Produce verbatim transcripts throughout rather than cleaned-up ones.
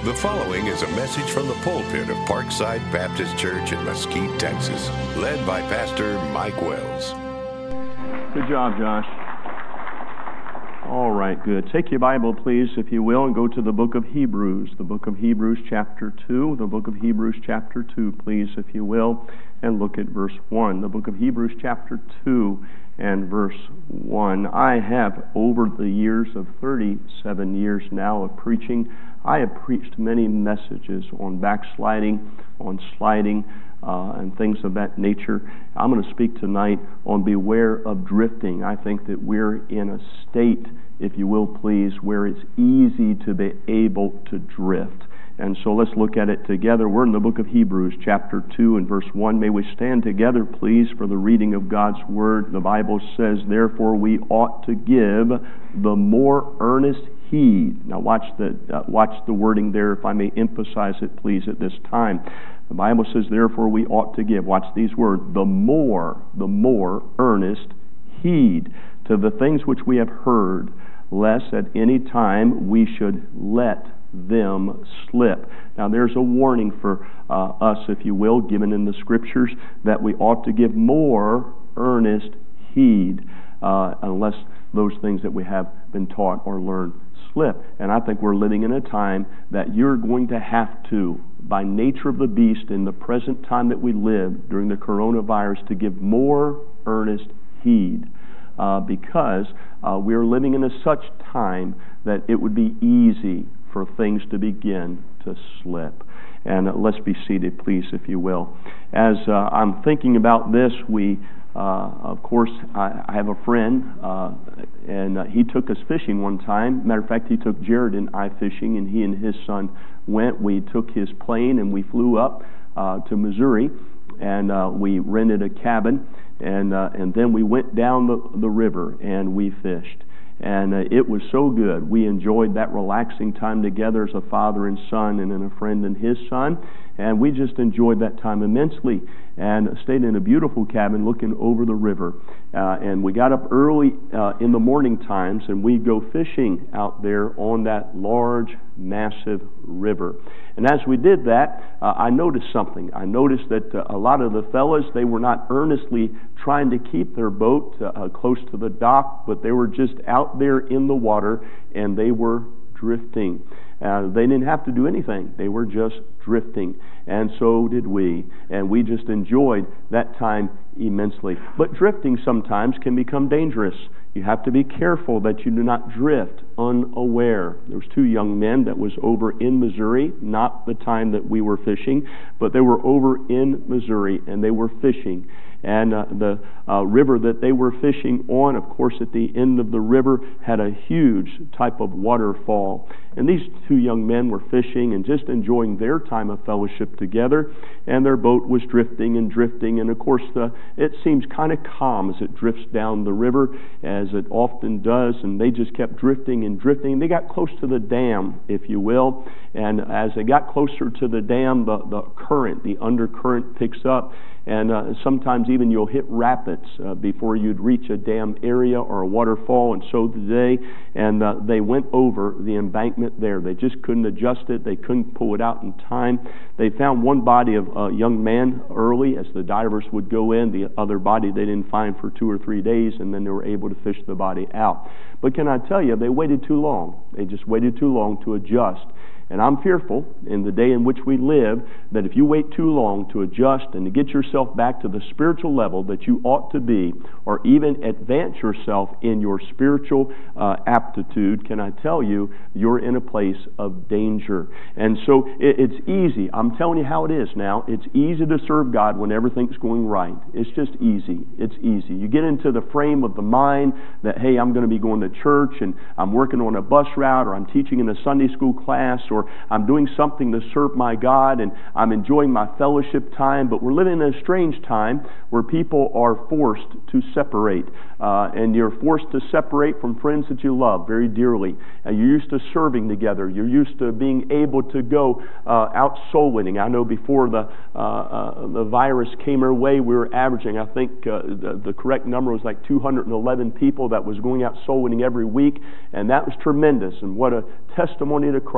The following is a message from the pulpit of Parkside Baptist Church in Mesquite, Texas, led by Pastor Mike Wells. Good job, Josh. All right, good. Take your Bible, please, if you will, and go to the book of Hebrews, the book of Hebrews chapter two, the book of Hebrews chapter two, please, if you will, and look at verse one. The book of Hebrews chapter two and verse one. I have, over the years of thirty-seven years now of preaching, I have preached many messages on backsliding, on sliding, uh, and things of that nature. I'm going to speak tonight on beware of drifting. I think that we're in a state, if you will please, where it's easy to be able to drift. And so let's look at it together. We're in the book of Hebrews, chapter two and verse one. May we stand together, please, for the reading of God's Word. The Bible says, therefore we ought to give the more earnest heed. Now watch the uh, watch the wording there, if I may emphasize it, please, at this time. The Bible says, therefore we ought to give, watch these words, the more, the more earnest heed to the things which we have heard, lest at any time we should let them slip. Now there's a warning for uh, us, if you will, given in the Scriptures, that we ought to give more earnest heed, uh, unless those things that we have been taught or learned slip. And I think we're living in a time that you're going to have to, by nature of the beast, in the present time that we live during the coronavirus, to give more earnest heed. Uh, because uh, we're living in a such time that it would be easy for things to begin to slip. And uh, let's be seated, please, if you will. As uh, I'm thinking about this, we, uh, of course, I, I have a friend, uh, and uh, he took us fishing one time. Matter of fact, he took Jared and I fishing, and he and his son went. We took his plane, and we flew up uh, to Missouri, and uh, we rented a cabin, and uh, and then we went down the, the river, and we fished. And uh, it was so good. We enjoyed that relaxing time together as a father and son, and then a friend and his son. And we just enjoyed that time immensely, and stayed in a beautiful cabin looking over the river. Uh, and we got up early uh, in the morning times, and we'd go fishing out there on that large, massive river. And as we did that, uh, I noticed something. I noticed that uh, a lot of the fellas, they were not earnestly trying to keep their boat uh, close to the dock, but they were just out there in the water, and they were drifting. Uh, they didn't have to do anything. They were just drifting. And so did we. And we just enjoyed that time immensely. But drifting sometimes can become dangerous. You have to be careful that you do not drift unaware. There was two young men that was over in Missouri, not the time that we were fishing, but they were over in Missouri, and they were fishing. And uh, the uh, river that they were fishing on, of course, at the end of the river, had a huge type of waterfall. And these two young men were fishing and just enjoying their time of fellowship together. And their boat was drifting and drifting. And of course, the, it seems kind of calm as it drifts down the river, as it often does. And they just kept drifting and drifting. They got close to the dam, if you will. And as they got closer to the dam, the, the current, the undercurrent picks up. And uh, sometimes even you'll hit rapids uh, before you'd reach a dam area or a waterfall, and so did they. And uh, they went over the embankment there. They just couldn't adjust it. They couldn't pull it out in time. They found one body of a young man early as the divers would go in. The other body they didn't find for two or three days, and then they were able to fish the body out. But can I tell you, they waited too long. They just waited too long to adjust. And I'm fearful in the day in which we live that if you wait too long to adjust and to get yourself back to the spiritual level that you ought to be, or even advance yourself in your spiritual uh, aptitude, can I tell you, you're in a place of danger. And so it, it's easy. I'm telling you how it is now. It's easy to serve God when everything's going right. It's just easy. It's easy. You get into the frame of the mind that, hey, I'm going to be going to church, and I'm working on a bus route, or I'm teaching in a Sunday school class, or I'm doing something to serve my God, and I'm enjoying my fellowship time. But we're living in a strange time where people are forced to separate. Uh, and you're forced to separate from friends that you love very dearly. And you're used to serving together. You're used to being able to go uh, out soul winning. I know before the uh, uh, the virus came our way, we were averaging, I think uh, the, the correct number was like two hundred eleven people that was going out soul winning every week. And that was tremendous. And what a testimony to Christ that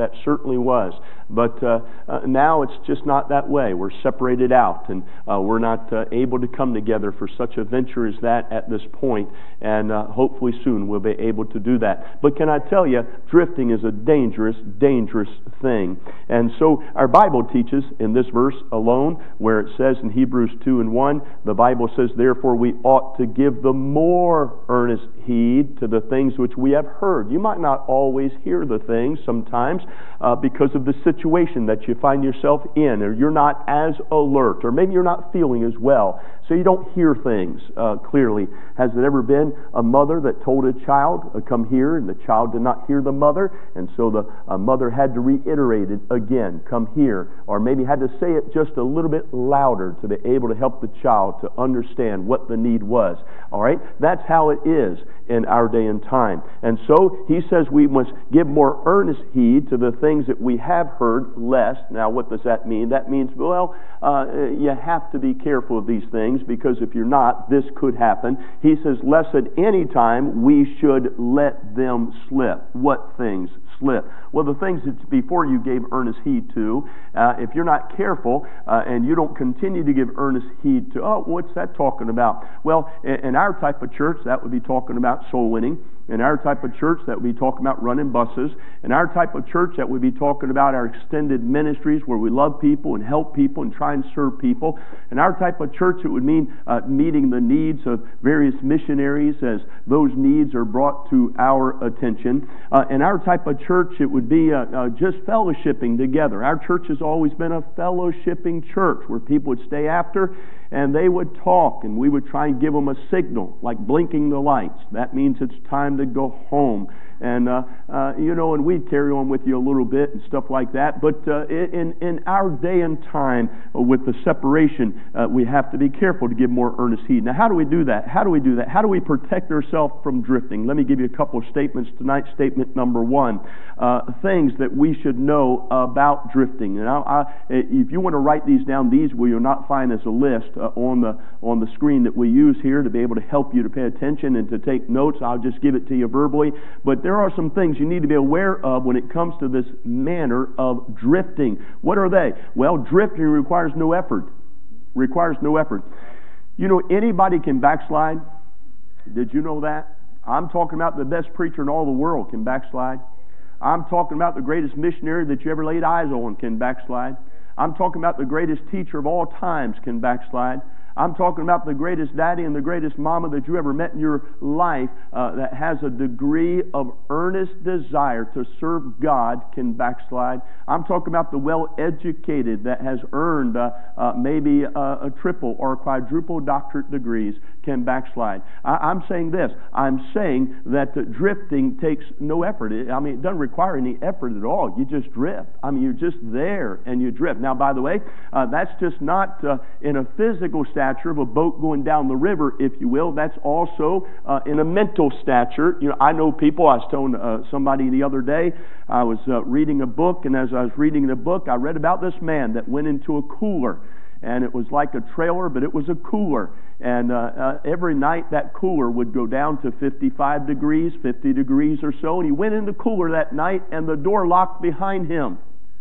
that certainly was. But uh, uh, now it's just not that way. We're separated out, and uh, we're not uh, able to come together for such a venture as that at this point, and uh, hopefully soon we'll be able to do that. But can I tell you, drifting is a dangerous, dangerous thing. And so our Bible teaches in this verse alone, where it says in Hebrews two and one, the Bible says, therefore we ought to give the more earnest heed to the things which we have heard. You might not always hear the things sometimes uh, because of the situation that you find yourself in, or you're not as alert, or maybe you're not feeling as well, so you don't hear things uh, clearly. Has there ever been a mother that told a child, uh, come here, and the child did not hear the mother, and so the uh, mother had to reiterate it again, come here, or maybe had to say it just a little bit louder to be able to help the child to understand what the need was. All right? That's how it is in our day and time. And so he says we must give more earnest heed to the things that we have heard, lest. Now what does that mean? That means, well, uh, you have to be careful of these things, because if you're not, this could happen. He says, lest at any time we should let them slip. What things slip? Well, the things that before you gave earnest heed to, uh, if you're not careful uh, and you don't continue to give earnest heed to, oh, what's that talking about? Well, in our type of church, that would be talking about soul winning. In our type of church, that would be talking about running buses. In our type of church, that would be talking about our extended ministries where we love people and help people and try and serve people. In our type of church, it would mean uh, meeting the needs of various missionaries as those needs are brought to our attention. Uh, in our type of church, it would be uh, uh, just fellowshipping together. Our church has always been a fellowshipping church where people would stay after and they would talk, and we would try and give them a signal, like blinking the lights. That means it's time to go home. And, uh, uh, you know, and we'd carry on with you a little bit and stuff like that. But uh, in, in our day and time, uh, with the separation, uh, we have to be careful to give more earnest heed. Now, how do we do that? How do we do that? How do we protect ourselves from drifting? Let me give you a couple of statements tonight. Statement number one, uh, things that we should know about drifting. And I, I, if you want to write these down, these will you'll not find as a list uh, on the on the screen that we use here to be able to help you to pay attention and to take notes. I'll just give it to you verbally. But there are some things you need to be aware of when it comes to this manner of drifting. What are they? Well, drifting requires no effort. Requires no effort. You know, anybody can backslide. Did you know that? I'm talking about the best preacher in all the world can backslide. I'm talking about the greatest missionary that you ever laid eyes on can backslide. I'm talking about the greatest teacher of all times can backslide. I'm talking about the greatest daddy and the greatest mama that you ever met in your life uh, that has a degree of earnest desire to serve God can backslide. I'm talking about the well-educated that has earned uh, uh, maybe a, a triple or a quadruple doctorate degrees can backslide. I, I'm saying this. I'm saying that uh, drifting takes no effort. It, I mean, it doesn't require any effort at all. You just drift. I mean, you're just there and you drift. Now, by the way, uh, that's just not uh, in a physical stature of a boat going down the river, if you will. That's also uh, in a mental stature. You know, I know people. I was telling uh, somebody the other day. I was uh, reading a book, and as I was reading the book, I read about this man that went into a cooler, and it was like a trailer, but it was a cooler. And uh, uh, every night that cooler would go down to fifty-five degrees, fifty degrees or so. And he went in the cooler that night, and the door locked behind him,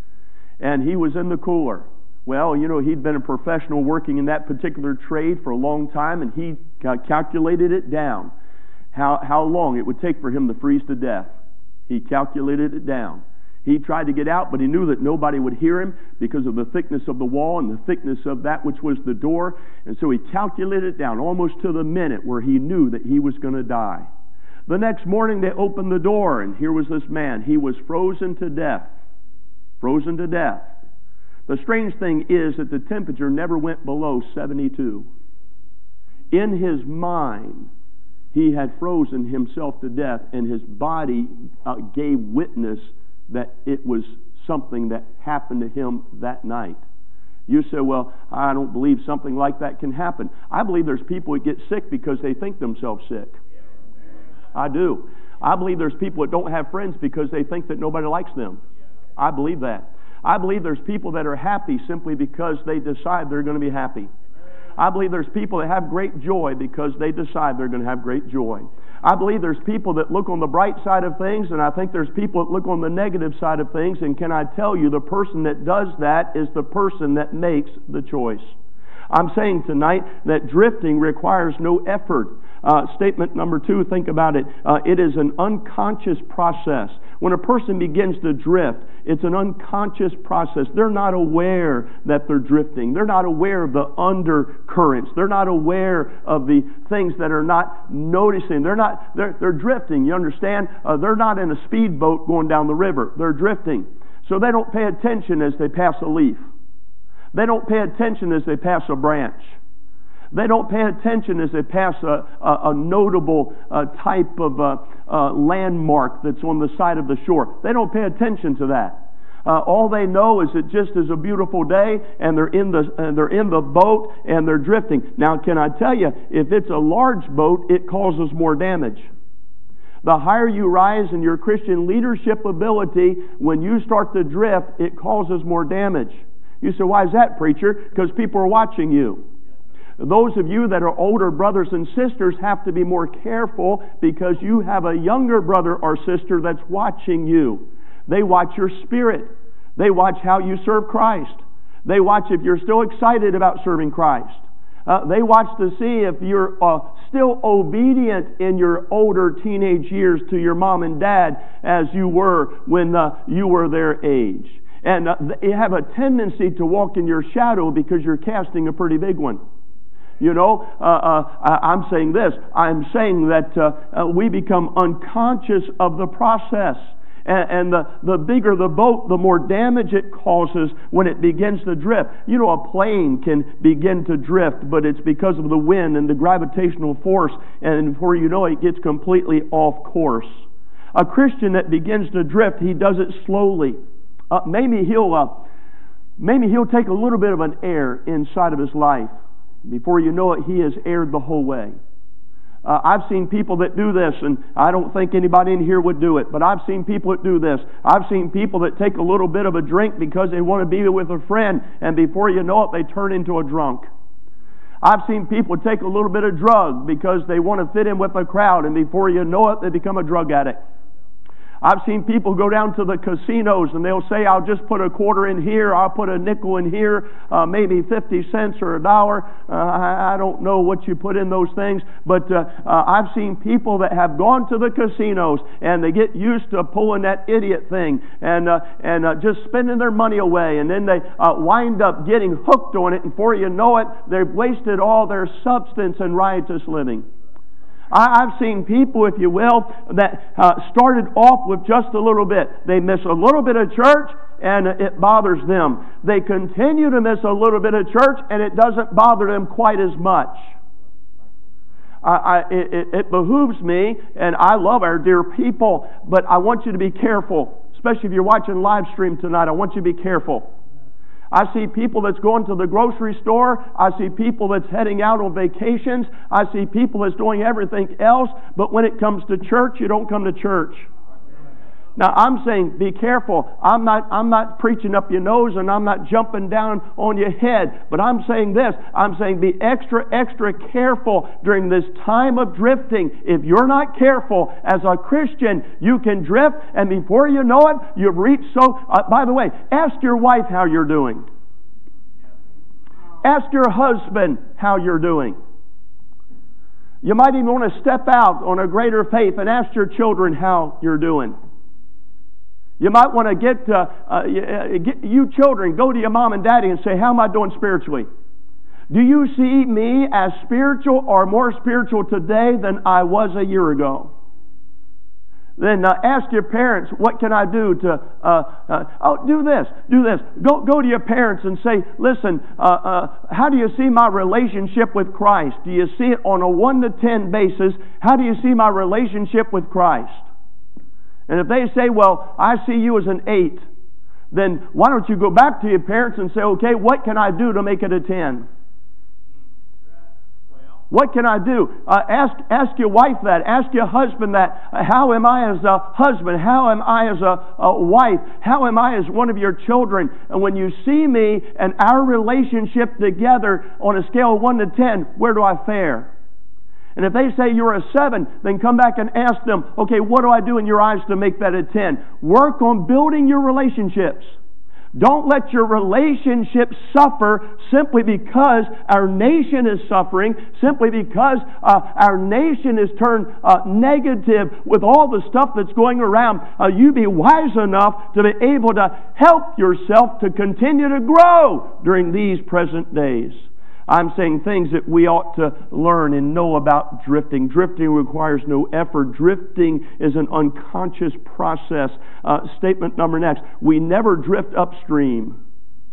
and he was in the cooler. Well, you know, he'd been a professional working in that particular trade for a long time, and he uh, calculated it down, how how long it would take for him to freeze to death. He calculated it down. He tried to get out, but he knew that nobody would hear him because of the thickness of the wall and the thickness of that which was the door. And so he calculated it down almost to the minute where he knew that he was going to die. The next morning they opened the door, and here was this man. He was frozen to death. Frozen to death. The strange thing is that the temperature never went below seventy-two. In his mind, he had frozen himself to death, and his body uh, gave witness that it was something that happened to him that night. You say, well, I don't believe something like that can happen. I believe there's people that get sick because they think themselves sick. I do. I believe there's people that don't have friends because they think that nobody likes them. I believe that. I believe there's people that are happy simply because they decide they're going to be happy. I believe there's people that have great joy because they decide they're going to have great joy. I believe there's people that look on the bright side of things, and I think there's people that look on the negative side of things, and can I tell you, the person that does that is the person that makes the choice. I'm saying tonight that drifting requires no effort. Uh, statement number two, think about it. Uh, it is an unconscious process. When a person begins to drift, it's an unconscious process. They're not aware that they're drifting. They're not aware of the undercurrents. They're not aware of the things that are not noticing. They're not. They're, they're drifting. You understand? Uh, they're not in a speedboat going down the river. They're drifting. So they don't pay attention as they pass a leaf. They don't pay attention as they pass a branch. They don't pay attention as they pass a, a, a notable uh, type of uh, uh, landmark that's on the side of the shore. They don't pay attention to that. Uh, all they know is it just is a beautiful day, and they're in the uh, they're in the boat and they're drifting. Now, can I tell you, if it's a large boat, it causes more damage. The higher you rise in your Christian leadership ability, when you start to drift, it causes more damage. You say, why is that, preacher? Because people are watching you. Those of you that are older brothers and sisters have to be more careful because you have a younger brother or sister that's watching you. They watch your spirit. They watch how you serve Christ. They watch if you're still excited about serving Christ. Uh, they watch to see if you're uh, still obedient in your older teenage years to your mom and dad as you were when uh, you were their age. And uh, you have a tendency to walk in your shadow because you're casting a pretty big one. You know, uh, uh, I'm saying this. I'm saying that uh, uh, we become unconscious of the process. And, and the, the bigger the boat, the more damage it causes when it begins to drift. You know, a plane can begin to drift, but it's because of the wind and the gravitational force. And before you know it, it gets completely off course. A Christian that begins to drift, he does it slowly. Uh, maybe he'll uh, maybe he'll take a little bit of an air inside of his life. Before you know it, he has erred the whole way. Uh, I've seen people that do this, and I don't think anybody in here would do it, but I've seen people that do this. I've seen people that take a little bit of a drink because they want to be with a friend, and before you know it, they turn into a drunk. I've seen people take a little bit of drug because they want to fit in with a crowd, and before you know it, they become a drug addict. I've seen people go down to the casinos and they'll say, I'll just put a quarter in here, I'll put a nickel in here, uh, maybe fifty cents or a dollar. Uh, I, I don't know what you put in those things, but uh, uh, I've seen people that have gone to the casinos and they get used to pulling that idiot thing and uh, and uh, just spending their money away, and then they uh, wind up getting hooked on it, and before you know it, they've wasted all their substance in riotous living. I've seen people, if you will, that uh, started off with just a little bit. They miss a little bit of church and it bothers them. They continue to miss a little bit of church and it doesn't bother them quite as much. I, I, it, it behooves me, and I love our dear people, but I want you to be careful, especially if you're watching live stream tonight. I want you to be careful. I see people that's going to the grocery store. I see people that's heading out on vacations. I see people that's doing everything else. But when it comes to church, you don't come to church. Now, I'm saying be careful. I'm not, I'm not preaching up your nose and I'm not jumping down on your head. But I'm saying this. I'm saying be extra, extra careful during this time of drifting. If you're not careful as a Christian, you can drift. And before you know it, you've reached so... Uh, by the way, ask your wife how you're doing. Ask your husband how you're doing. You might even want to step out on a greater faith and ask your children how you're doing. You might want to get, uh, uh, get you children, go to your mom and daddy and say, how am I doing spiritually? Do you see me as spiritual or more spiritual today than I was a year ago? Then uh, ask your parents, what can I do to, uh, uh, oh, do this, do this. Go go to your parents and say, listen, uh, uh, how do you see my relationship with Christ? Do you see it on a one to ten basis? How do you see my relationship with Christ? And if they say, well, I see you as an eight, then why don't you go back to your parents and say, okay, what can I do to make it a ten? What can I do? Uh, ask ask your wife that. Ask your husband that. Uh, how am I as a husband? How am I as a, a wife? How am I as one of your children? And when you see me and our relationship together on a scale of one to ten, where do I fare? And if they say you're a seven, then come back and ask them, okay, what do I do in your eyes to make that a ten? Work on building your relationships. Don't let your relationships suffer simply because our nation is suffering, simply because uh, our nation is turned uh, negative with all the stuff that's going around. Uh, you be wise enough to be able to help yourself to continue to grow during these present days. I'm saying things that we ought to learn and know about drifting. Drifting requires no effort. Drifting is an unconscious process. Uh, statement number next. We never drift upstream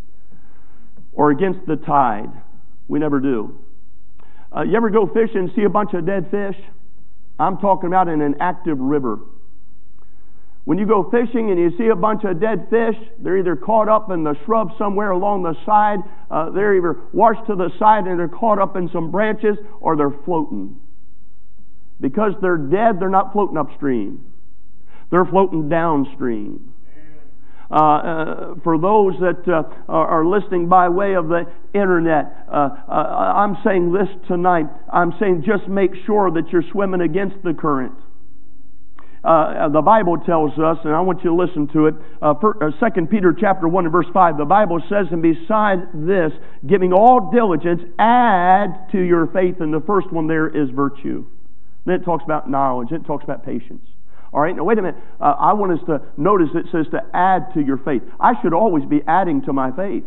or against the tide. We never do. Uh, you ever go fishing and see a bunch of dead fish? I'm talking about in an active river. When you go fishing and you see a bunch of dead fish, they're either caught up in the shrub somewhere along the side, uh, they're either washed to the side and they're caught up in some branches, or they're floating. Because they're dead, they're not floating upstream. They're floating downstream. Uh, uh, for those that uh, are listening by way of the internet, uh, uh, I'm saying this tonight. I'm saying just make sure that you're swimming against the current. Uh, the Bible tells us, and I want you to listen to it, uh, for, uh, Second Peter chapter one and verse five, the Bible says, and beside this, giving all diligence, add to your faith, and the first one there is virtue. Then it talks about knowledge, then it talks about patience. All right, now wait a minute. Uh, I want us to notice it says to add to your faith. I should always be adding to my faith.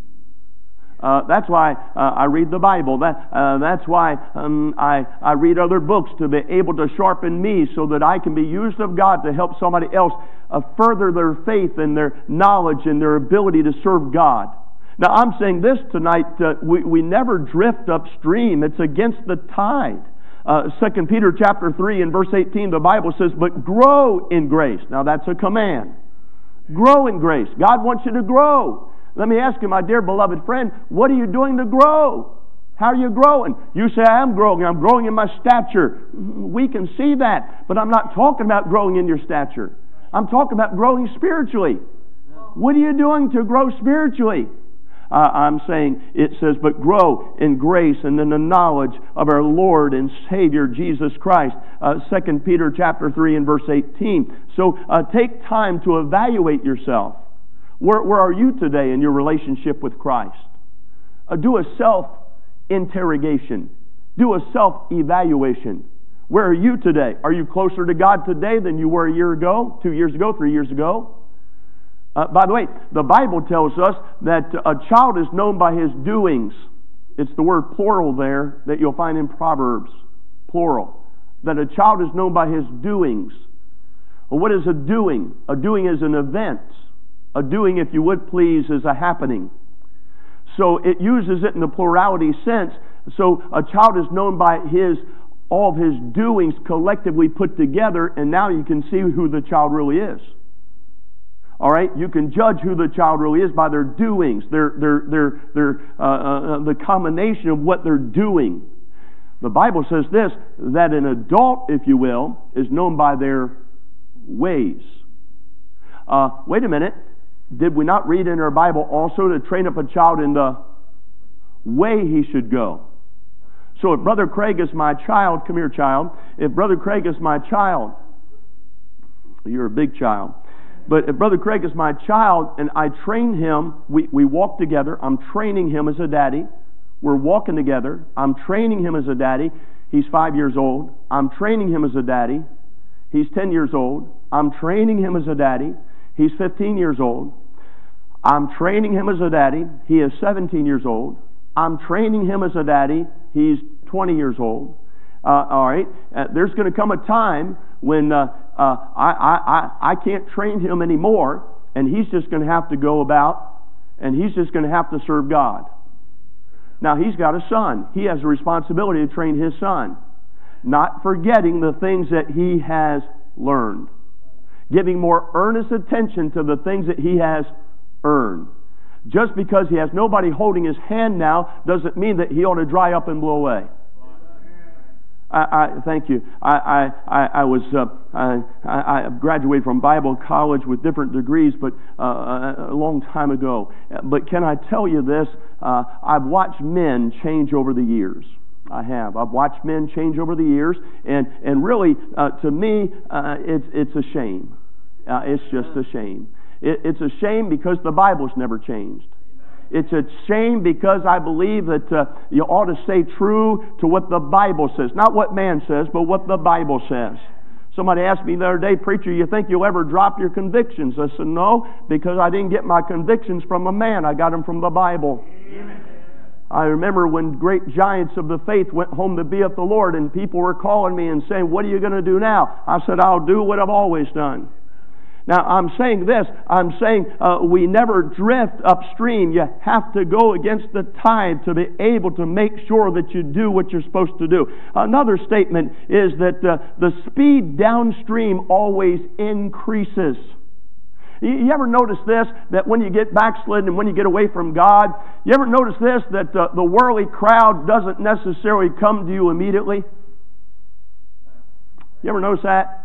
Uh, that's why uh, I read the Bible. That, uh, that's why um, I, I read other books to be able to sharpen me so that I can be used of God to help somebody else uh, further their faith and their knowledge and their ability to serve God. Now I'm saying this tonight, uh, we, we never drift upstream. It's against the tide. Uh, Second Peter chapter three and verse eighteen, the Bible says, but grow in grace. Now that's a command. Grow in grace. God wants you to grow. Let me ask you, my dear beloved friend, what are you doing to grow? How are you growing? You say, I am growing. I'm growing in my stature. We can see that. But I'm not talking about growing in your stature. I'm talking about growing spiritually. What are you doing to grow spiritually? Uh, I'm saying it says, but grow in grace and in the knowledge of our Lord and Savior Jesus Christ. Uh, Second Peter chapter three and verse eighteen. So uh, take time to evaluate yourself. Where, where are you today in your relationship with Christ? Uh, do a self-interrogation. Do a self-evaluation. Where are you today? Are you closer to God today than you were a year ago, two years ago, three years ago? Uh, by the way, the Bible tells us that a child is known by his doings. It's the word plural there that you'll find in Proverbs. Plural. That a child is known by his doings. Well, what is a doing? A doing is an event. A doing, if you would please, is a happening. So it uses it in the plurality sense. So a child is known by his all of his doings collectively put together, and now you can see who the child really is. All right, you can judge who the child really is by their doings, their their their their uh, uh, the combination of what they're doing. The Bible says this, that an adult, if you will, is known by their ways. Uh, wait a minute. Did we not read in our Bible also to train up a child in the way he should go? So if Brother Craig is my child, come here, child. If Brother Craig is my child, you're a big child. But if Brother Craig is my child and I train him, we, we walk together. I'm training him as a daddy. We're walking together. I'm training him as a daddy. He's five years old. I'm training him as a daddy. He's ten years old. I'm training him as a daddy. He's fifteen years old. I'm training him as a daddy. He is seventeen years old. I'm training him as a daddy. He's twenty years old. Uh, all right. Uh, there's going to come a time when uh, uh, I, I, I, I can't train him anymore, and he's just going to have to go about, and he's just going to have to serve God. Now, he's got a son. He has a responsibility to train his son, not forgetting the things that he has learned. Giving more earnest attention to the things that he has earned. Just because he has nobody holding his hand now doesn't mean that he ought to dry up and blow away. I, I thank you. I I, I was uh, I, I graduated from Bible college with different degrees, but uh, a long time ago. But can I tell you this? Uh, I've watched men change over the years. I have. I've watched men change over the years, and and really, uh, to me, uh, it's it's a shame. Uh, it's just a shame. It, it's a shame because the Bible's never changed. It's a shame because I believe that uh, you ought to stay true to what the Bible says, not what man says, but what the Bible says. Somebody asked me the other day, "Preacher, you think you'll ever drop your convictions?" I said, "No, because I didn't get my convictions from a man. I got them from the Bible." Amen. I remember when great giants of the faith went home to be with the Lord, and people were calling me and saying, "What are you going to do now?" I said, "I'll do what I've always done." Now, I'm saying this. I'm saying uh, we never drift upstream. You have to go against the tide to be able to make sure that you do what you're supposed to do. Another statement is that uh, the speed downstream always increases. You ever notice this, that when you get backslidden and when you get away from God, you ever notice this, that uh, the worldly crowd doesn't necessarily come to you immediately? You ever notice that?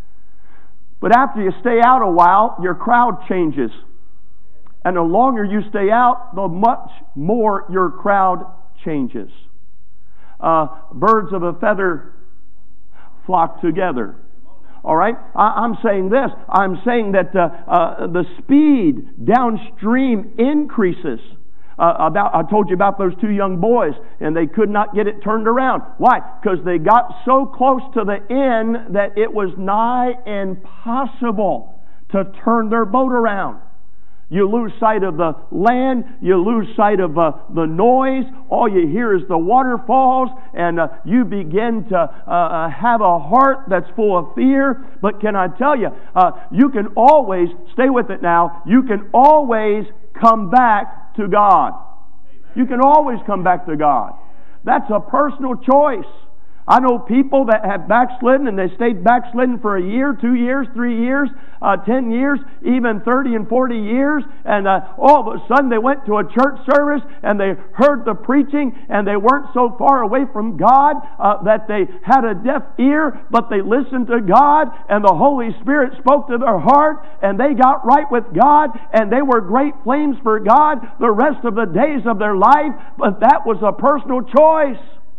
But after you stay out a while, your crowd changes. And the longer you stay out, the much more your crowd changes. Uh, birds of a feather flock together. All right? I, I'm saying this. I'm saying that uh, uh, the speed downstream increases. Uh, about I told you about those two young boys, and they could not get it turned around. Why? Because they got so close to the end that it was nigh impossible to turn their boat around. You lose sight of the land. You lose sight of uh, the noise. All you hear is the waterfalls, and uh, you begin to uh, have a heart that's full of fear. But can I tell you, uh, you can always, stay with it now, you can always come back to God. You can always come back to God. That's a personal choice. I know people that have backslidden, and they stayed backslidden for a year, two years, three years, uh, ten years, even thirty and forty years, and uh, all of a sudden they went to a church service and they heard the preaching, and they weren't so far away from God uh, that they had a deaf ear, but they listened to God, and the Holy Spirit spoke to their heart, and they got right with God, and they were great flames for God the rest of the days of their life. But that was a personal choice.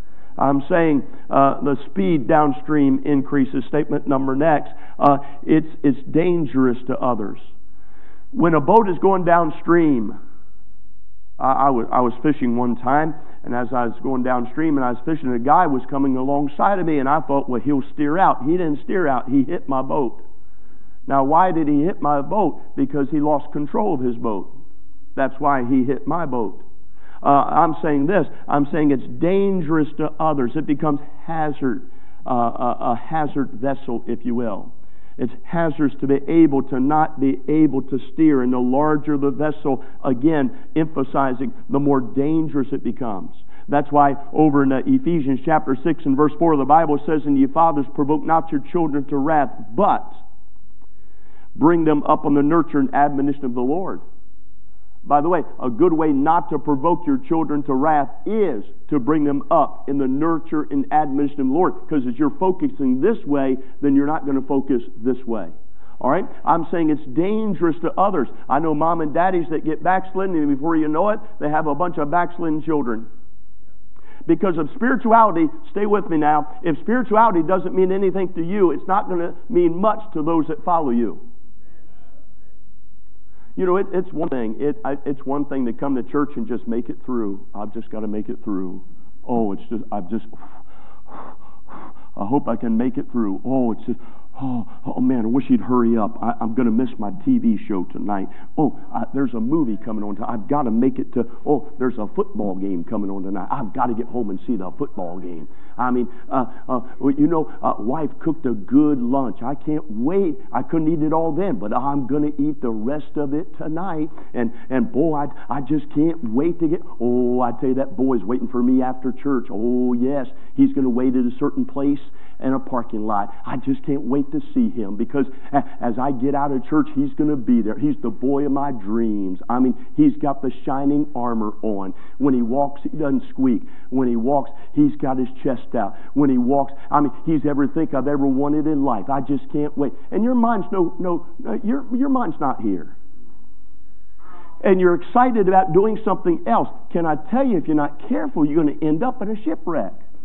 I'm saying uh, the speed downstream increases. Statement number next. Uh, it's it's dangerous to others. When a boat is going downstream, I, I, was, I was fishing one time, and as I was going downstream and I was fishing, a guy was coming alongside of me, and I thought, well, he'll steer out. He didn't steer out. He hit my boat. Now, why did he hit my boat? Because he lost control of his boat. That's why he hit my boat. Uh, I'm saying this. I'm saying it's dangerous to others. It becomes hazard, uh, a, a hazard vessel, if you will. It's hazardous to be able to not be able to steer. And the larger the vessel, again, emphasizing the more dangerous it becomes. That's why over in uh, Ephesians chapter six and verse four, the Bible says, "And ye fathers, provoke not your children to wrath, but bring them up on the nurture and admonition of the Lord." By the way, a good way not to provoke your children to wrath is to bring them up in the nurture and admonition of the Lord. Because as you're focusing this way, then you're not going to focus this way. All right? I'm saying it's dangerous to others. I know mom and daddies that get backslidden, and before you know it, they have a bunch of backslidden children. Because of spirituality, stay with me now, if spirituality doesn't mean anything to you, it's not going to mean much to those that follow you. You know, it, it's one thing. It, I, it's one thing to come to church and just make it through. I've just got to make it through. Oh, it's just, I've just, I hope I can make it through. Oh, it's just, oh, oh man, I wish he'd hurry up. I, I'm going to miss my T V show tonight. Oh, I, there's a movie coming on tonight. I've got to make it to, oh, there's a football game coming on tonight. I've got to get home and see the football game. I mean, uh, uh, you know, uh, wife cooked a good lunch. I can't wait. I couldn't eat it all then, but I'm going to eat the rest of it tonight. And, and boy, I, I just can't wait to get, oh, I tell you, that boy's waiting for me after church. Oh, yes, he's going to wait at a certain place in a parking lot. I just can't wait to see him, because as I get out of church, he's going to be there. He's the boy of my dreams. I mean, he's got the shining armor on. When he walks, he doesn't squeak. When he walks, he's got his chest out. When he walks, I mean, he's everything I've ever wanted in life. I just can't wait. And your mind's no, no, no your your mind's not here. And you're excited about doing something else. Can I tell you, if you're not careful, you're going to end up in a shipwreck.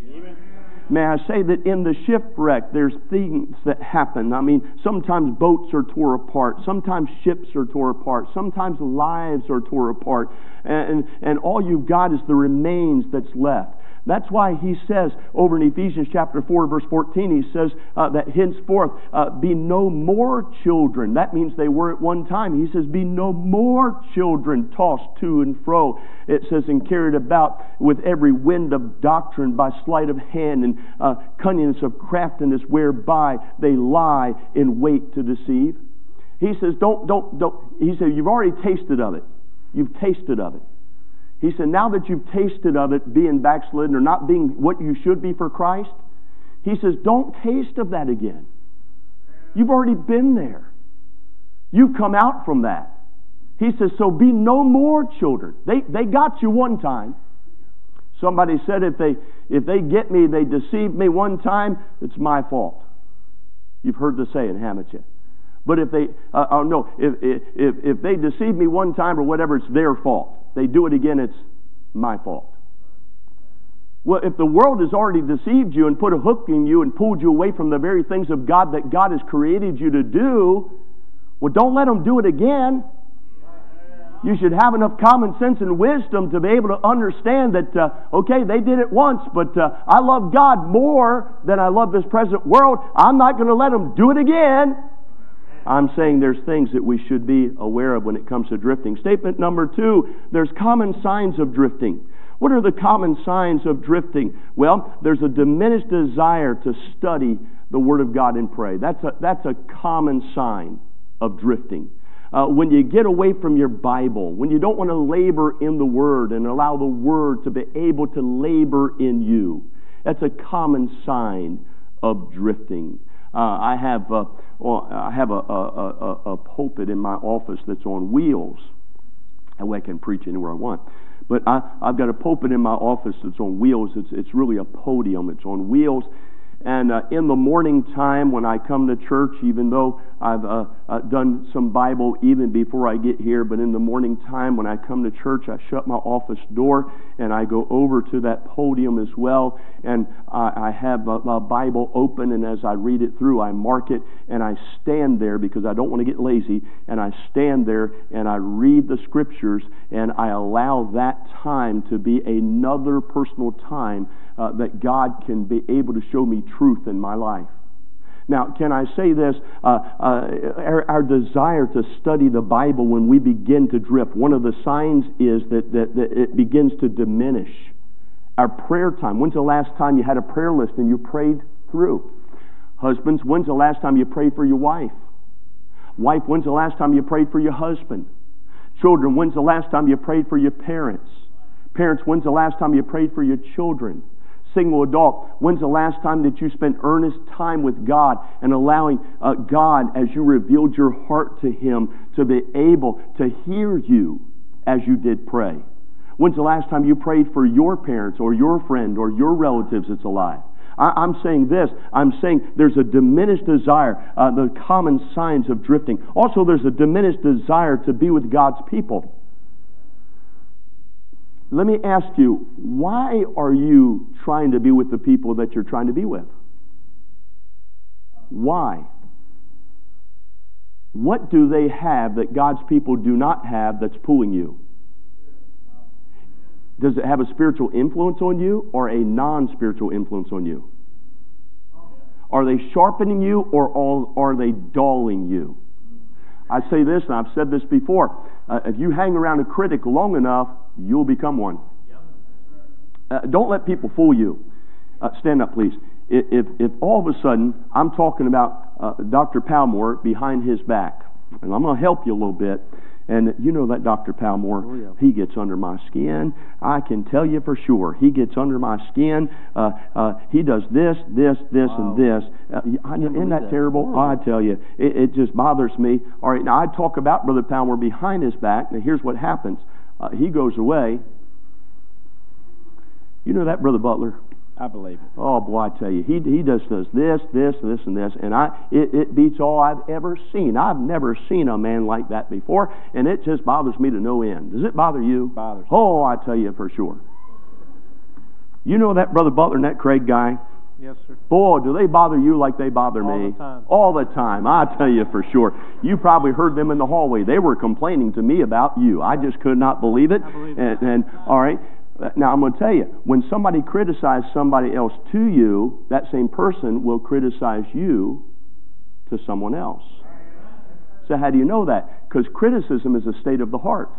May I say that in the shipwreck, there's things that happen. I mean, sometimes boats are tore apart. Sometimes ships are tore apart. Sometimes lives are tore apart. And, and all you've got is the remains that's left. That's why he says over in Ephesians chapter four, verse fourteen, he says uh, that henceforth uh, be no more children. That means they were at one time. He says, be no more children tossed to and fro. It says, and carried about with every wind of doctrine by sleight of hand and uh, cunningness of craftiness whereby they lie in wait to deceive. He says, don't, don't, don't. He said, you've already tasted of it. You've tasted of it. He said, now that you've tasted of it, being backslidden or not being what you should be for Christ, he says, don't taste of that again. You've already been there. You've come out from that. He says, so be no more children. They they got you one time. Somebody said if they if they get me, they deceived me one time, it's my fault. You've heard the saying, haven't you? But if they, uh, oh no, if, if if they deceive me one time or whatever, it's their fault. They do it again, it's my fault. Well, if the world has already deceived you and put a hook in you and pulled you away from the very things of God that God has created you to do, well, don't let them do it again. You should have enough common sense and wisdom to be able to understand that, uh, okay, they did it once, but uh, I love God more than I love this present world. I'm not going to let them do it again. I'm saying there's things that we should be aware of when it comes to drifting. Statement number two, there's common signs of drifting. What are the common signs of drifting? Well, there's a diminished desire to study the Word of God and pray. That's a, that's a common sign of drifting. Uh, when you get away from your Bible, when you don't want to labor in the Word and allow the Word to be able to labor in you, that's a common sign of drifting. Uh, I have uh, well, I have a, a, a, a pulpit in my office that's on wheels. That way I can preach anywhere I want. But I, I've got a pulpit in my office that's on wheels. It's it's really a podium. It's on wheels. And uh, in the morning time when I come to church, even though I've uh, uh, done some Bible even before I get here, but in the morning time when I come to church, I shut my office door and I go over to that podium as well. And I, I have a, a Bible open, and as I read it through, I mark it and I stand there because I don't want to get lazy. And I stand there and I read the Scriptures, and I allow that time to be another personal time Uh, that God can be able to show me truth in my life. Now, can I say this? Uh, uh, our, our desire to study the Bible when we begin to drift, one of the signs is that, that, that it begins to diminish. Our prayer time. When's the last time you had a prayer list and you prayed through? Husbands, when's the last time you prayed for your wife? Wife, when's the last time you prayed for your husband? Children, when's the last time you prayed for your parents? Parents, when's the last time you prayed for your children? Single adult, when's the last time that you spent earnest time with God and allowing uh, God, as you revealed your heart to Him, to be able to hear you as you did pray? When's the last time you prayed for your parents or your friend or your relatives that's alive? I, I'm saying this. I'm saying there's a diminished desire, uh, the common signs of drifting. Also, there's a diminished desire to be with God's people. Let me ask you, why are you trying to be with the people that you're trying to be with? Why? What do they have that God's people do not have that's pulling you? Does it have a spiritual influence on you or a non-spiritual influence on you? Are they sharpening you or are they dulling you? I say this, and I've said this before. Uh, if you hang around a critic long enough, you'll become one. Uh, don't let people fool you. Uh, stand up, please. If, if, if all of a sudden I'm talking about uh, Doctor Palmore behind his back, and I'm going to help you a little bit, and you know that Doctor Palmore, oh, yeah. He gets under my skin. I can tell you for sure. He gets under my skin. Uh, uh, he does this, this, this, wow. and this. Uh, I, isn't that, that terrible? Oh, I tell you, it, it just bothers me. All right, now I talk about Brother Palmore behind his back. Now here's what happens. Uh, he goes away. You know that Brother Butler? I believe it. Oh boy, I tell you, he he just does this, this, this, and this, and I it, it beats all I've ever seen. I've never seen a man like that before, and it just bothers me to no end. Does it bother you? It bothers me. Oh, I tell you for sure. You know that Brother Butler and that Craig guy? Yes, sir. Boy, do they bother you like they bother All me. the time. All the time. I tell you for sure. You probably heard them in the hallway. They were complaining to me about you. I just could not believe it. I believe and, it. and all right. Now I'm going to tell you, when somebody criticizes somebody else to you, that same person will criticize you to someone else. So how do you know that? Because criticism is a state of the heart.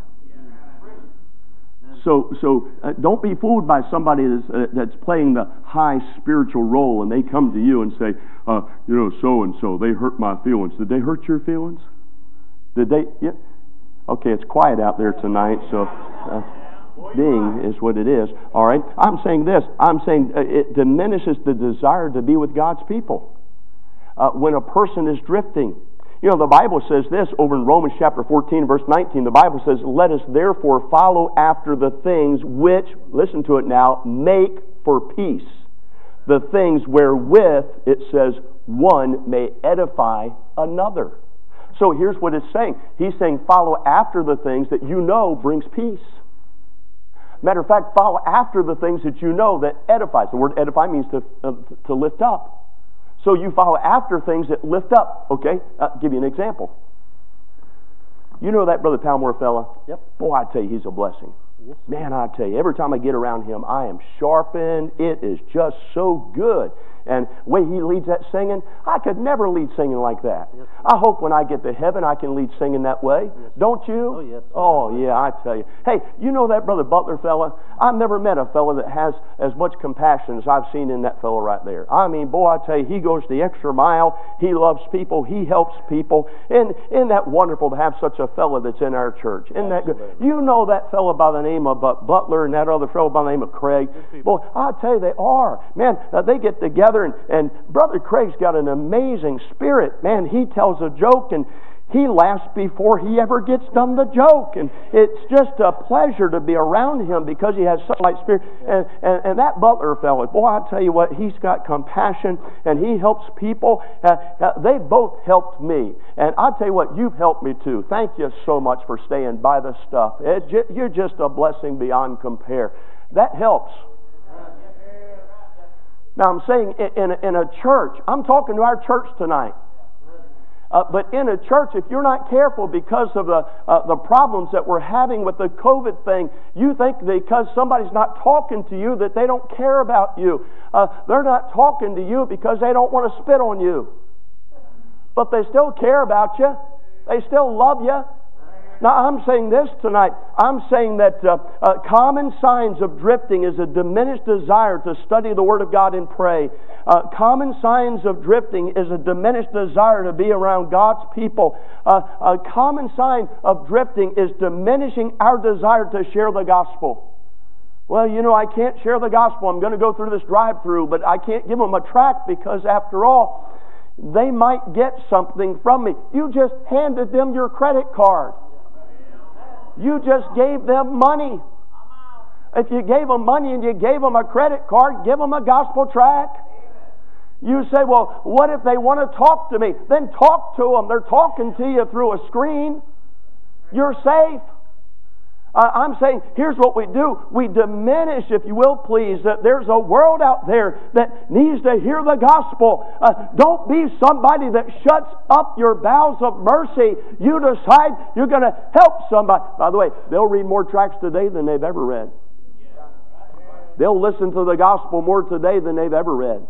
So, so uh, don't be fooled by somebody that's, uh, that's playing the high spiritual role, and they come to you and say, uh, you know, so and so, they hurt my feelings. Did they hurt your feelings? Did they? Yeah. Okay, it's quiet out there tonight, so uh, being is what it is. All right. I'm saying this. I'm saying uh, it diminishes the desire to be with God's people uh, when a person is drifting. You know, the Bible says this over in Romans chapter fourteen, verse nineteen. The Bible says, let us therefore follow after the things which, listen to it now, make for peace. The things wherewith, it says, one may edify another. So here's what it's saying. He's saying follow after the things that you know brings peace. Matter of fact, follow after the things that you know that edifies. The word edify means to, uh, to lift up. So you follow after things that lift up. Okay? I'll give you an example. You know that Brother Palmore fella? Yep. Boy, I tell you, he's a blessing. Yes. Man, I tell you, every time I get around him, I am sharpened. It is just so good. And the way he leads that singing, I could never lead singing like that. Yes. I hope when I get to heaven, I can lead singing that way. Yes. Don't you? Oh, yes. Oh, yeah, I tell you. Hey, you know that Brother Butler fella? I've never met a fella that has as much compassion as I've seen in that fella right there. I mean, boy, I tell you, he goes the extra mile. He loves people. He helps people. And isn't that wonderful to have such a fella that's in our church? Isn't that good? You know that fella by the name of uh, Butler and that other fellow by the name of Craig. Boy, I tell you, they are. Man, uh, they get together and, and Brother Craig's got an amazing spirit. Man, he tells a joke and he laughs before he ever gets done the joke. And it's just a pleasure to be around him because he has such a light spirit. And, and, and that Butler fellow, boy, I tell you what, he's got compassion and he helps people. Uh, uh, they both helped me. And I tell you what, you've helped me too. Thank you so much for staying by the stuff. It, you're just a blessing beyond compare. That helps. Now I'm saying in a, in a church, I'm talking to our church tonight. Uh, but in a church, if you're not careful because of the uh, the problems that we're having with the COVID thing, you think because somebody's not talking to you that they don't care about you. Uh, they're not talking to you because they don't want to spit on you. But they still care about you. They still love you. Now, I'm saying this tonight. I'm saying that uh, uh, common signs of drifting is a diminished desire to study the Word of God and pray. Uh, common signs of drifting is a diminished desire to be around God's people. Uh, a common sign of drifting is diminishing our desire to share the gospel. Well, you know, I can't share the gospel. I'm going to go through this drive-through, but I can't give them a tract because, after all, they might get something from me. You just handed them your credit card. You just gave them money. If you gave them money and you gave them a credit card, give them a gospel tract. You say, well, what if they want to talk to me? Then talk to them. They're talking to you through a screen. You're safe. Uh, I'm saying, here's what we do. We diminish, if you will, please, that there's a world out there that needs to hear the gospel. Uh, don't be somebody that shuts up your bowels of mercy. You decide you're going to help somebody. By the way, they'll read more tracts today than they've ever read. They'll listen to the gospel more today than they've ever read.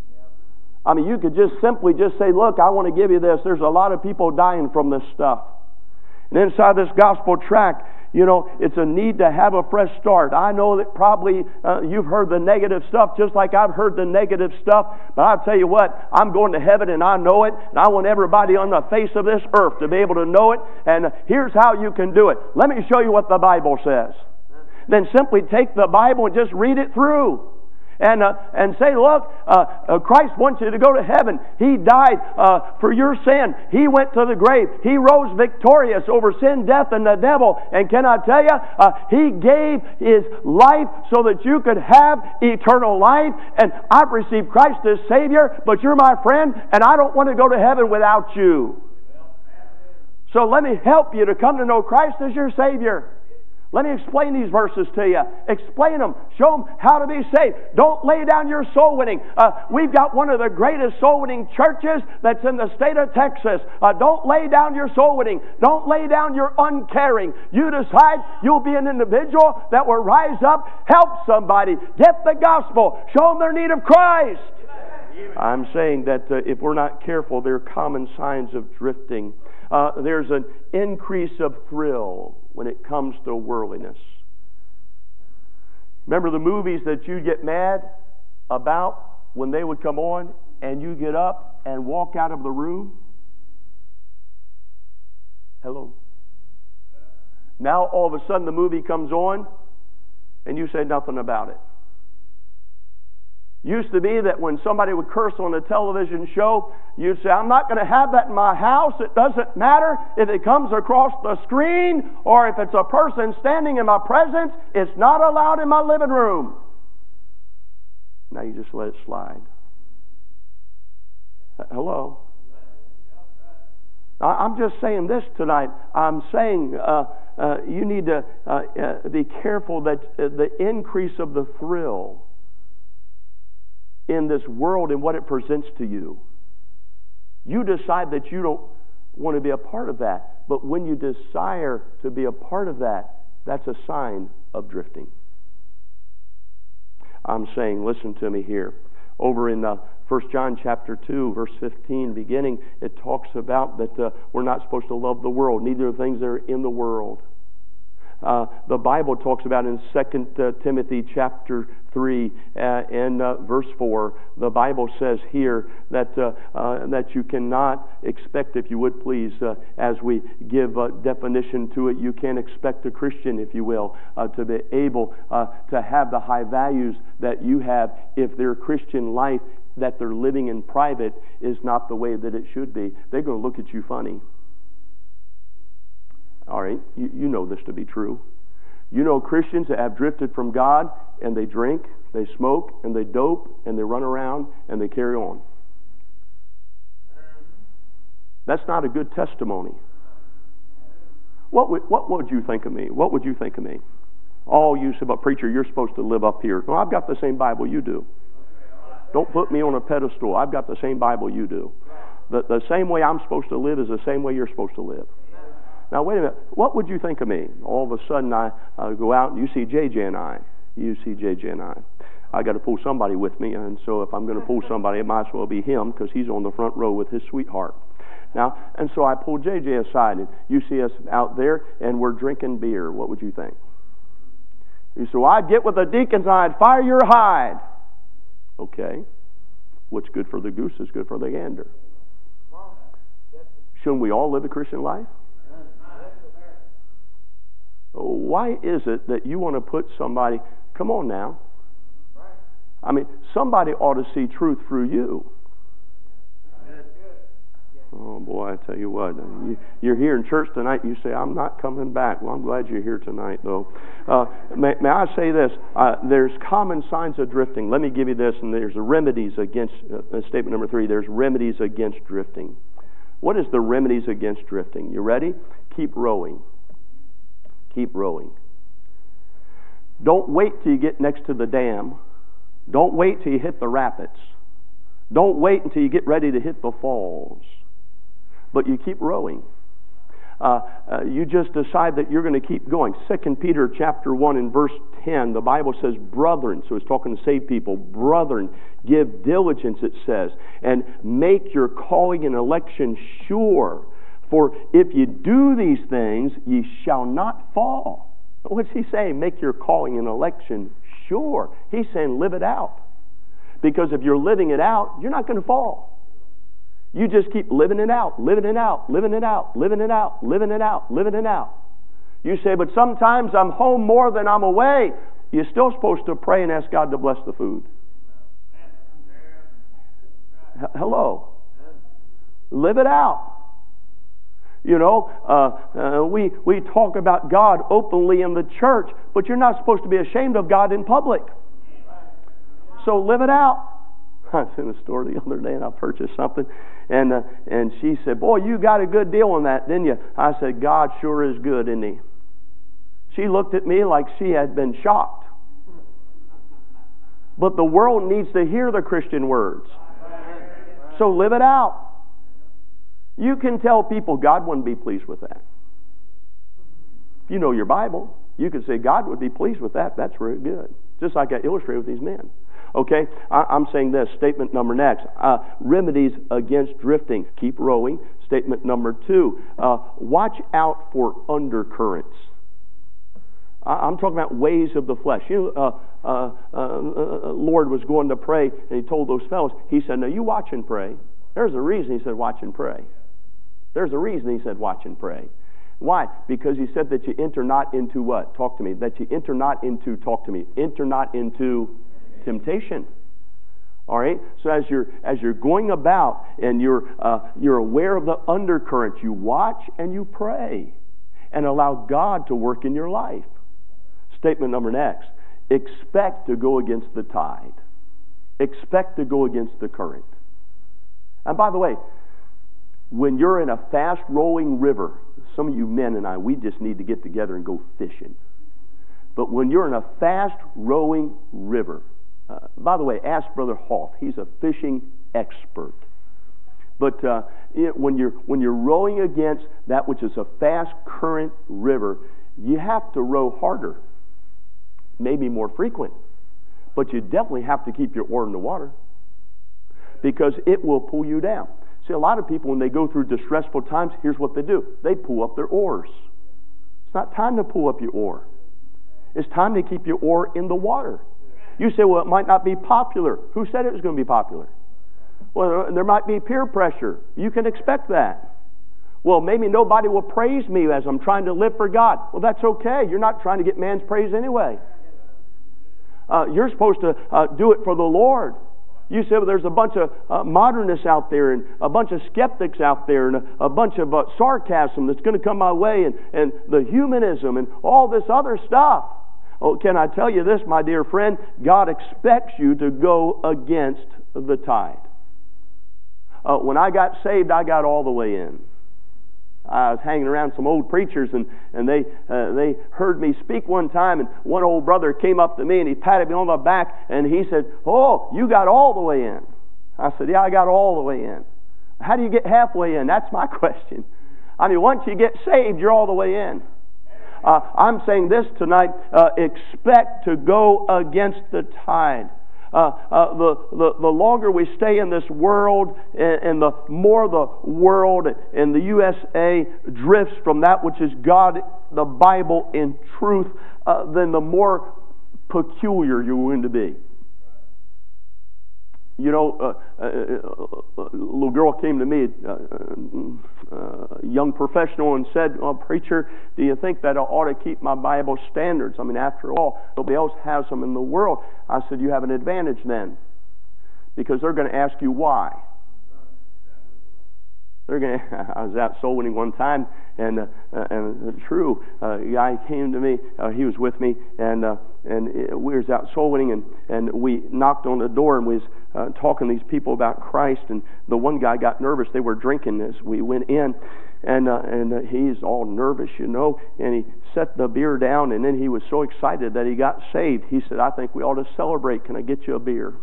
I mean, you could just simply just say, look, I want to give you this. There's a lot of people dying from this stuff. And inside this gospel tract, you know, it's a need to have a fresh start. I know that probably uh, you've heard the negative stuff just like I've heard the negative stuff. But I'll tell you what, I'm going to heaven and I know it. And I want everybody on the face of this earth to be able to know it. And here's how you can do it. Let me show you what the Bible says. Then simply take the Bible and just read it through. And uh, and say, look, uh, uh, Christ wants you to go to heaven. He died uh, for your sin. He went to the grave. He rose victorious over sin, death, and the devil. And can I tell you, uh, He gave His life so that you could have eternal life. And I've received Christ as Savior, but you're my friend, and I don't want to go to heaven without you. So let me help you to come to know Christ as your Savior. Let me explain these verses to you. Explain them. Show them how to be saved. Don't lay down your soul winning. Uh, we've got one of the greatest soul winning churches that's in the state of Texas. Uh, don't lay down your soul winning. Don't lay down your uncaring. You decide you'll be an individual that will rise up, help somebody, get the gospel, show them their need of Christ. I'm saying that uh, if we're not careful, there are common signs of drifting. Uh, there's an increase of thrill when it comes to worldliness. Remember the movies that you get mad about when they would come on and you get up and walk out of the room? Hello. Now all of a sudden the movie comes on and you say nothing about it. Used to be that when somebody would curse on a television show, you'd say, I'm not going to have that in my house. It doesn't matter if it comes across the screen or if it's a person standing in my presence. It's not allowed in my living room. Now you just let it slide. Hello? I'm just saying this tonight. I'm saying uh, uh, you need to uh, uh, be careful that uh, the increase of the thrill in this world and what it presents to you. You decide that you don't want to be a part of that. But when you desire to be a part of that, that's a sign of drifting. I'm saying, listen to me here. Over in uh, First John chapter two, verse fifteen, beginning, it talks about that uh, we're not supposed to love the world, neither the things that are in the world. Uh, the Bible talks about in Second uh, Timothy chapter three uh, and uh, verse four, the Bible says here that uh, uh, that you cannot expect, if you would please, uh, as we give a definition to it, you can't expect a Christian, if you will, uh, to be able uh, to have the high values that you have if their Christian life that they're living in private is not the way that it should be. They're going to look at you funny. All right, you, you know this to be true. You know Christians that have drifted from God and they drink, they smoke, and they dope, and they run around, and they carry on. That's not a good testimony. What would, what would you think of me? What would you think of me? Oh, you said, but preacher, you're supposed to live up here. Well, I've got the same Bible you do. Don't put me on a pedestal. I've got the same Bible you do. The, the same way I'm supposed to live is the same way you're supposed to live. Now, wait a minute. What would you think of me? All of a sudden, I uh, go out and you see J J and I. You see J J and I. I got to pull somebody with me, and so if I'm going to pull somebody, it might as well be him because he's on the front row with his sweetheart. Now, and so I pull J J aside, and you see us out there, and we're drinking beer. What would you think? You say, well, I'd get with the deacons and I'd fire your hide. Okay. What's good for the goose is good for the gander. Shouldn't we all live a Christian life? Why is it that you want to put somebody, come on now. I mean, somebody ought to see truth through you. Oh boy, I tell you what, you're here in church tonight, you say, I'm not coming back. Well, I'm glad you're here tonight, though. Uh, may, may I say this? Uh, there's common signs of drifting. Let me give you this, and there's remedies against, uh, statement number three, there's remedies against drifting. What is the remedies against drifting? You ready? Keep rowing. Keep rowing. Don't wait till you get next to the dam. Don't wait till you hit the rapids. Don't wait until you get ready to hit the falls. But you keep rowing. Uh, uh, you just decide that you're going to keep going. Second Peter chapter one and verse ten, the Bible says, brethren, so it's talking to saved people, brethren, give diligence, it says, and make your calling and election sure. For if you do these things, ye shall not fall. What's he saying? Make your calling and election sure. He's saying live it out. Because if you're living it out, you're not going to fall. You just keep living it out, living it out, living it out, living it out, living it out, living it out. You say, but sometimes I'm home more than I'm away. You're still supposed to pray and ask God to bless the food. H- Hello. Live it out. You know, uh, uh, we, we talk about God openly in the church, but you're not supposed to be ashamed of God in public. So live it out. I was in a store the other day and I purchased something, and uh, and she said, boy, you got a good deal on that, didn't you? I said, God sure is good, isn't he? She looked at me like she had been shocked. But the world needs to hear the Christian words. So live it out. You can tell people God wouldn't be pleased with that. If you know your Bible, you can say God would be pleased with that. That's very good. Just like I illustrated with these men. Okay, I, I'm saying this. Statement number next. Uh, remedies against drifting. Keep rowing. Statement number two. Uh, watch out for undercurrents. I, I'm talking about ways of the flesh. You know, uh, uh, uh, uh, Lord was going to pray, and He told those fellows, He said, "No, you watch and pray." There's a reason He said, "Watch and pray." There's a reason He said, "Watch and pray." Why? Because He said that you enter not into what? Talk to me. That you enter not into, talk to me. Enter not into temptation. All right. So as you're as you're going about and you're uh, you're aware of the undercurrents, you watch and you pray, and allow God to work in your life. Statement number next: expect to go against the tide. Expect to go against the current. And by the way, when you're in a fast-rolling river, some of you men and I, we just need to get together and go fishing. But when you're in a fast-rowing river, uh, by the way, ask Brother Hoff. He's a fishing expert. But uh, it, when you're when you're rowing against that which is a fast current river, you have to row harder, maybe more frequent, but you definitely have to keep your oar in the water because it will pull you down. See, a lot of people, when they go through distressful times, here's what they do. They pull up their oars. It's not time to pull up your oar. It's time to keep your oar in the water. You say, well, it might not be popular. Who said it was going to be popular? Well, there might be peer pressure. You can expect that. Well, maybe nobody will praise me as I'm trying to live for God. Well, that's okay. You're not trying to get man's praise anyway. Uh, you're supposed to uh, do it for the Lord. You say, well, there's a bunch of uh, modernists out there and a bunch of skeptics out there and a, a bunch of uh, sarcasm that's going to come my way and, and the humanism and all this other stuff. Oh, can I tell you this, my dear friend? God expects you to go against the tide. Uh, when I got saved, I got all the way in. I was hanging around some old preachers, and, and they uh, they heard me speak one time, and one old brother came up to me, and he patted me on the back, and he said, "Oh, you got all the way in." I said, "Yeah, I got all the way in." How do you get halfway in? That's my question. I mean, once you get saved, you're all the way in. Uh, I'm saying this tonight, uh, expect to go against the tide. Uh, uh, the, the the longer we stay in this world, and, and the more the world and the U S A drifts from that which is God, the Bible, in truth, uh, then the more peculiar you're going to be. You know, uh, uh, a little girl came to me, uh, uh, a young professional, and said, "Oh, preacher, do you think that I ought to keep my Bible standards? I mean, after all, nobody else has them in the world." I said, "You have an advantage then, because they're going to ask you why." They're going to, I was out soul winning one time, and uh, uh, and true, uh, a guy came to me. Uh, he was with me, and uh, and we was out soul winning, and, and we knocked on the door, and we was uh, talking to these people about Christ. And the one guy got nervous. They were drinking as we went in, and uh, and uh, he's all nervous, you know. And he set the beer down, and then he was so excited that he got saved. He said, "I think we ought to celebrate. Can I get you a beer?"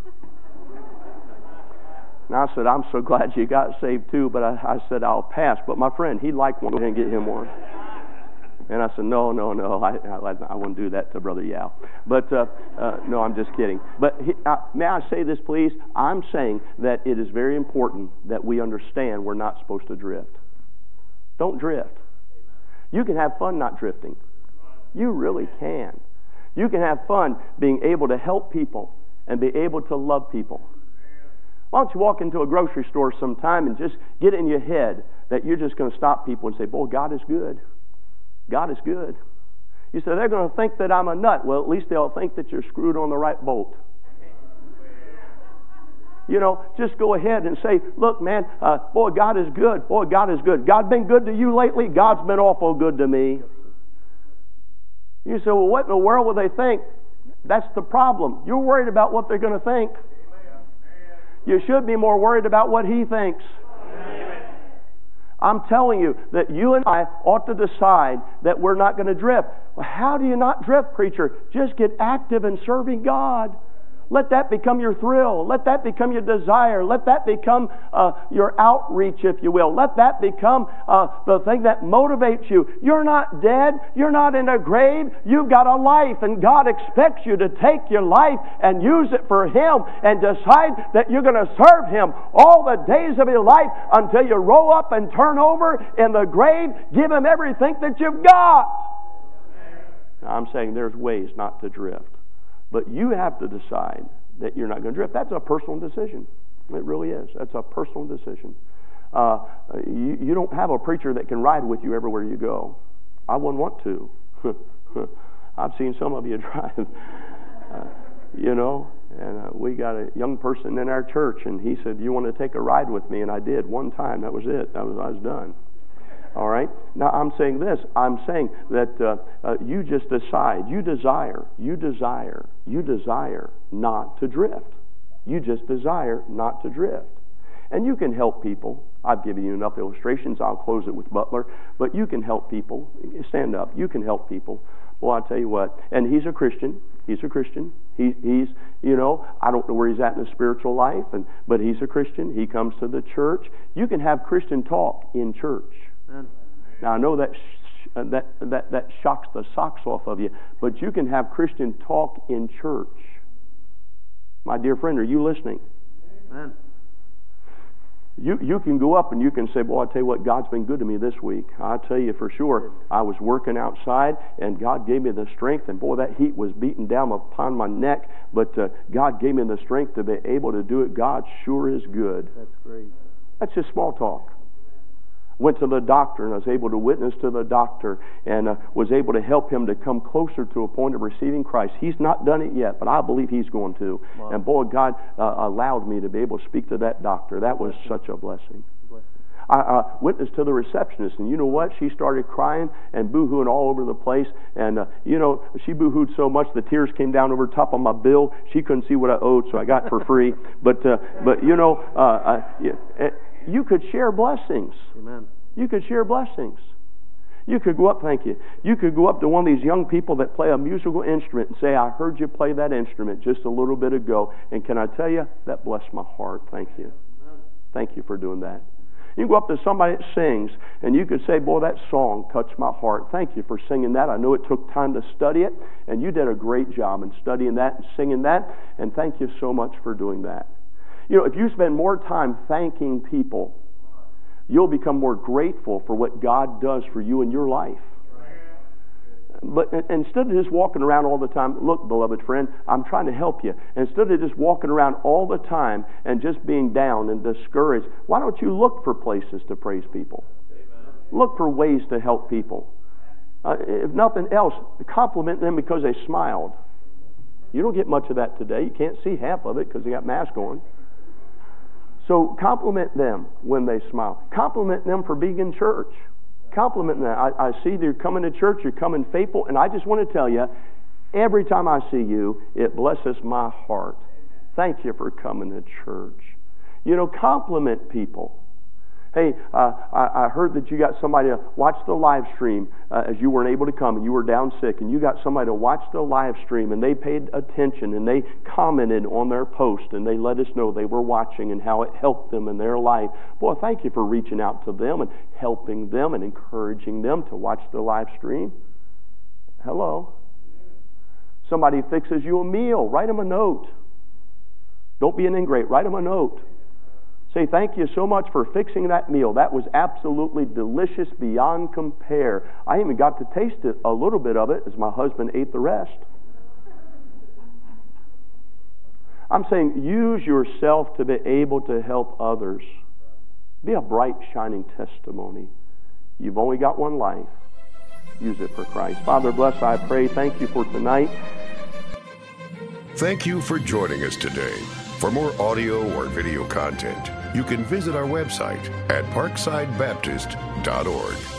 And I said, "I'm so glad you got saved too," but I, I said, "I'll pass." But my friend, he'd like one, and get him one. And I said, no, no, no, I, I, I won't do that to Brother Yao. But, uh, uh, no, I'm just kidding. But he, uh, may I say this, please? I'm saying that it is very important that we understand we're not supposed to drift. Don't drift. You can have fun not drifting. You really can. You can have fun being able to help people and be able to love people. Why don't you walk into a grocery store sometime and just get it in your head that you're just going to stop people and say, "Boy, God is good. God is good." You say, "They're going to think that I'm a nut." Well, at least they'll think that you're screwed on the right bolt. You know, just go ahead and say, "Look, man, uh, boy, God is good. Boy, God is good. God been good to you lately? God's been awful good to me." You say, "Well, what in the world will they think?" That's the problem. You're worried about what they're going to think. You should be more worried about what He thinks. I'm telling you that you and I ought to decide that we're not going to drift. Well, how do you not drift, preacher? Just get active in serving God. Let that become your thrill. Let that become your desire. Let that become uh, your outreach, if you will. Let that become uh, the thing that motivates you. You're not dead. You're not in a grave. You've got a life, and God expects you to take your life and use it for Him and decide that you're going to serve Him all the days of your life until you roll up and turn over in the grave. Give Him everything that you've got. Now, I'm saying there's ways not to drift. But you have to decide that you're not going to drift. That's a personal decision. It really is. That's a personal decision. Uh, you, you don't have a preacher that can ride with you everywhere you go. I wouldn't want to. I've seen some of you drive. Uh, you know, and uh, we got a young person in our church, and he said, "Do you want to take a ride with me?" And I did one time. That was it. That was I was done. All right. Now I'm saying this. I'm saying that uh, uh, you just decide. You desire. You desire. You desire not to drift. You just desire not to drift. And you can help people. I've given you enough illustrations. I'll close it with Butler. But you can help people. Stand up. You can help people. Well, I'll tell you what. And he's a Christian. He's a Christian. He, he's, you know, I don't know where he's at in his spiritual life, and but he's a Christian. He comes to the church. You can have Christian talk in church. Now, I know that, sh- that that that shocks the socks off of you, but you can have Christian talk in church. My dear friend, are you listening? Amen. You you can go up and you can say, "Boy, I tell you what, God's been good to me this week." I tell you for sure, I was working outside, and God gave me the strength, and boy, that heat was beating down upon my neck, but uh, God gave me the strength to be able to do it. God sure is good. That's great. That's just small talk. Went to the doctor, and I was able to witness to the doctor and uh, was able to help him to come closer to a point of receiving Christ. He's not done it yet, but I believe he's going to. Wow. And boy, God uh, allowed me to be able to speak to that doctor. That was such a blessing. blessing. I uh, witnessed to the receptionist, and you know what? She started crying and boo-hooing all over the place. And, uh, you know, she boo-hooed so much the tears came down over top of my bill. She couldn't see what I owed, so I got it for free. But, uh, but you know, uh, uh, yeah, you could share blessings. Amen. You could share blessings. You could go up, thank you. You could go up to one of these young people that play a musical instrument and say, "I heard you play that instrument just a little bit ago, and can I tell you, that blessed my heart. Thank you. Thank you for doing that." You can go up to somebody that sings, and you could say, "Boy, that song touched my heart. Thank you for singing that. I know it took time to study it, and you did a great job in studying that and singing that, and thank you so much for doing that." You know, if you spend more time thanking people, you'll become more grateful for what God does for you in your life. But instead of just walking around all the time, look, beloved friend, I'm trying to help you. Instead of just walking around all the time and just being down and discouraged, why don't you look for places to praise people? Look for ways to help people. Uh, if nothing else, compliment them because they smiled. You don't get much of that today. You can't see half of it because they got masks on. So compliment them when they smile. Compliment them for being in church. Compliment them. I, I see you're coming to church, you're coming faithful, and I just want to tell you, every time I see you, it blesses my heart. Thank you for coming to church. You know, compliment people. Hey, uh, I, I heard that you got somebody to watch the live stream uh, as you weren't able to come and you were down sick, and you got somebody to watch the live stream, and they paid attention and they commented on their post and they let us know they were watching and how it helped them in their life. Boy, thank you for reaching out to them and helping them and encouraging them to watch the live stream. Hello. Somebody fixes you a meal. Write them a note. Don't be an ingrate. Write them a note. Say, "Thank you so much for fixing that meal. That was absolutely delicious beyond compare. I even got to taste it, a little bit of it, as my husband ate the rest." I'm saying use yourself to be able to help others. Be a bright, shining testimony. You've only got one life. Use it for Christ. Father, bless, I pray. Thank you for tonight. Thank you for joining us today. For more audio or video content, you can visit our website at parkside baptist dot org.